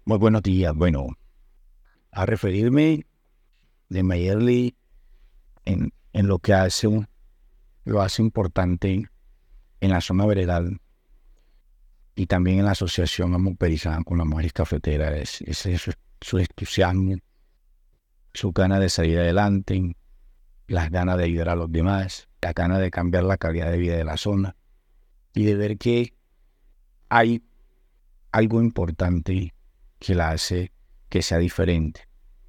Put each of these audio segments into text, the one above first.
Muy buenos días. Bueno, a referirme de Mayerly en lo que lo hace importante en la zona veredal y también en la asociación Amuperizada con las mujeres cafeteras, es su entusiasmo, su ganas de salir adelante, las ganas de ayudar a los demás, la ganas de cambiar la calidad de vida de la zona y de ver que hay algo importante que la hace que sea diferente.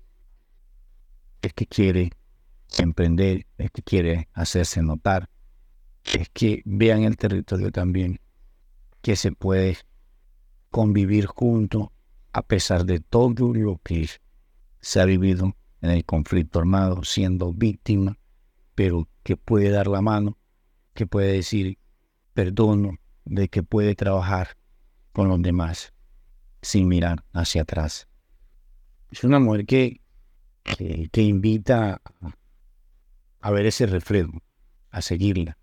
Es que quiere emprender, es que quiere hacerse notar, es que vean el territorio también, que se puede convivir juntos a pesar de todo lo que se ha vivido en el conflicto armado, siendo víctima, pero que puede dar la mano, que puede decir perdono, de que puede trabajar con los demás sin mirar hacia atrás. Es una mujer que invita a ver ese reflejo, a seguirla,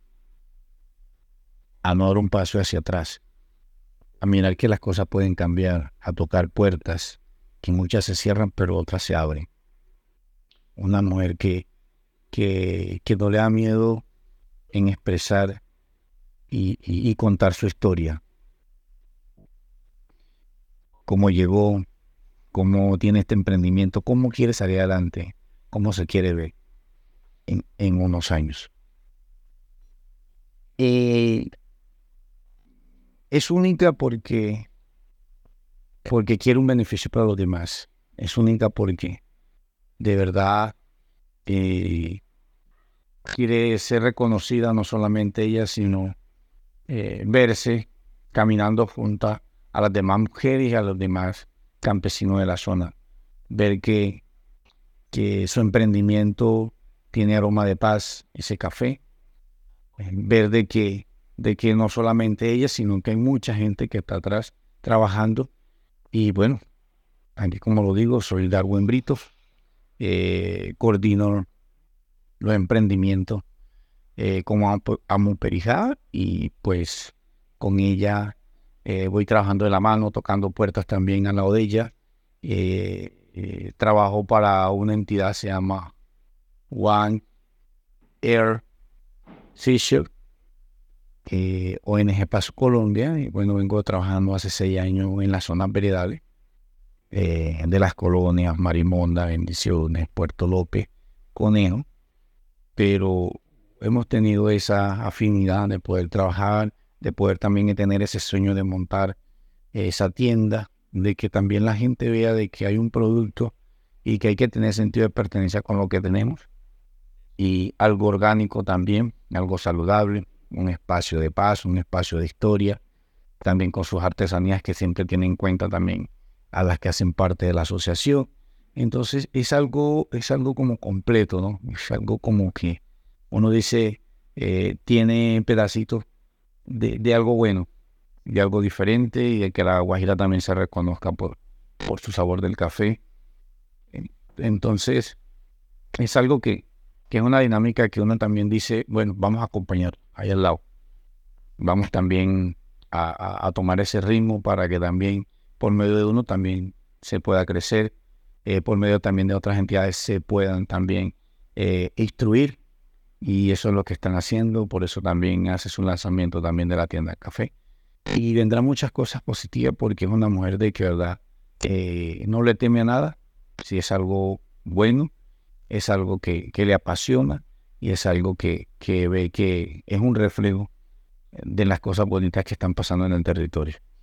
a no dar un paso hacia atrás, a mirar que las cosas pueden cambiar, a tocar puertas, que muchas se cierran pero otras se abren. Una mujer que no le da miedo en expresar y contar su historia, cómo llegó, cómo tiene este emprendimiento, cómo quiere salir adelante, cómo se quiere ver en unos años. Eh, es única porque quiere un beneficio para los demás. Es única porque de verdad eh, quiere ser reconocida no solamente ella, sino verse caminando junto a las demás mujeres y a los demás campesinos de la zona. Ver que su emprendimiento tiene aroma de paz, ese café. Ver de que no solamente ella, sino que hay mucha gente que está atrás trabajando. Y bueno, aquí como lo digo, soy Darwin Brito, coordino los emprendimientos como Amuperijá y pues con ella voy trabajando de la mano, tocando puertas también al lado de ella. Trabajo para una entidad que se llama One Air Fisher, ONG Paso Colombia. Y bueno, vengo trabajando hace 6 años en las zonas veredales de las colonias Marimonda, Bendiciones, Puerto López, Conejo, pero hemos tenido esa afinidad de poder trabajar, de poder también tener ese sueño de montar esa tienda, de que también la gente vea de que hay un producto y que hay que tener sentido de pertenencia con lo que tenemos y algo orgánico también, algo saludable, un espacio de paz, un espacio de historia, también con sus artesanías que siempre tienen en cuenta también a las que hacen parte de la asociación. Entonces es algo como completo, ¿no? Es algo como que uno dice, tiene pedacitos de algo bueno, de algo diferente y de que la Guajira también se reconozca por su sabor del café. Entonces es algo que es una dinámica que uno también dice, bueno, vamos a acompañar ahí al lado. Vamos también a tomar ese ritmo para que también por medio de uno también se pueda crecer, por medio también de otras entidades se puedan también instruir y eso es lo que están haciendo, por eso también hace su lanzamiento también de la tienda de café. Y vendrán muchas cosas positivas porque es una mujer de que, verdad, no le teme a nada, si es algo bueno, es algo que le apasiona y es algo que ve que es un reflejo de las cosas bonitas que están pasando en el territorio.